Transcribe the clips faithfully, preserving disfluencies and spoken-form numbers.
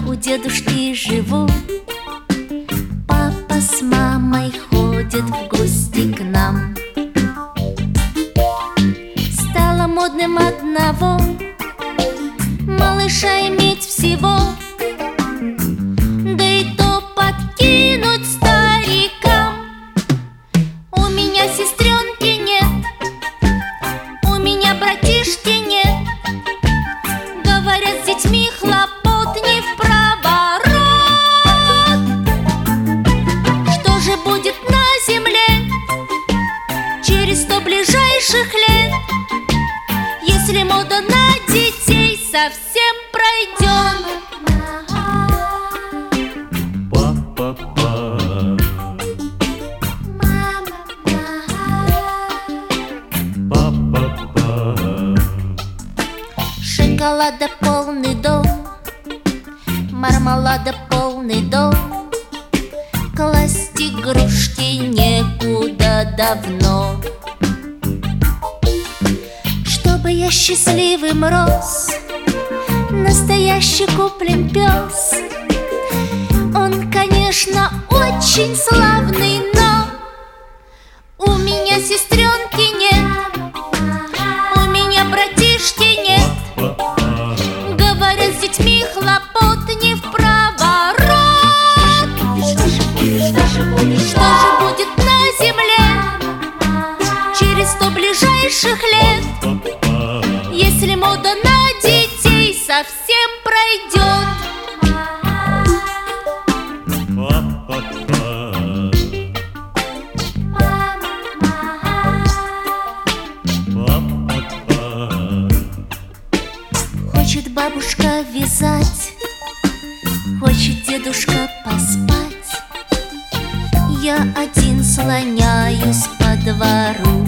Я у дедушки живу, папа с мамой ходят в гости к нам. Стало модным одного малыша иметь всего, да и то подкинуть старикам. У меня сестренки нет, у меня братишки нет. Говорят, с детьми хлопот не в проворот. Что же будет на земле через сто ближайших лет, если мода на детей совсем пройдет? Шоколада полный дом, мармелада полный дом, класть игрушки некуда давно. Чтобы я счастливым рос, настоящий куплен пес. Он, конечно, очень славный, но у меня сестренки нет, у меня братишки нет. Говорят, с детьми хлопот не в проворот. Что же будет, что же будет, что же будет на земле через сто ближайших лет, если мода на детей совсем пройдет? Хочет бабушка вязать, хочет дедушка поспать. Я один слоняюсь по двору.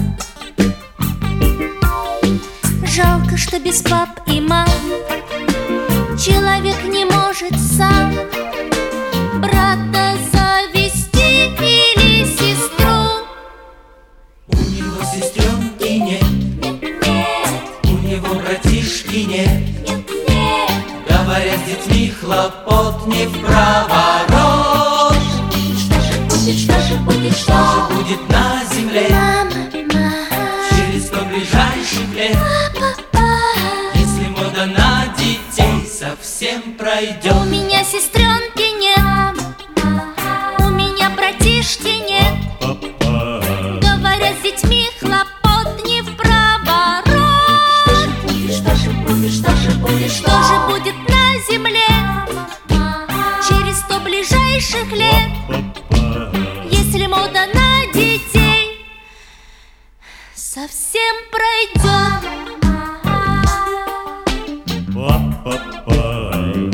Жалко, что без пап и мам человек не может сам брата завести или сестру. У него сестренки нет, нет, нет. У него братишки нет, Нет, нет. говорят, с детьми хлопот не в проворот. Что же будет, что же будет, Что же будет на земле мама, мама, через сто ближайших лет, папа. если мода на детей совсем пройдет? У меня сестренки нет, у меня братишки нет. Говорят, с детьми хлопот не в проворот. Что же будет, что же будет, что же будет на земле через сто ближайших лет, если мода на детей совсем пройдет? Па-па-пай.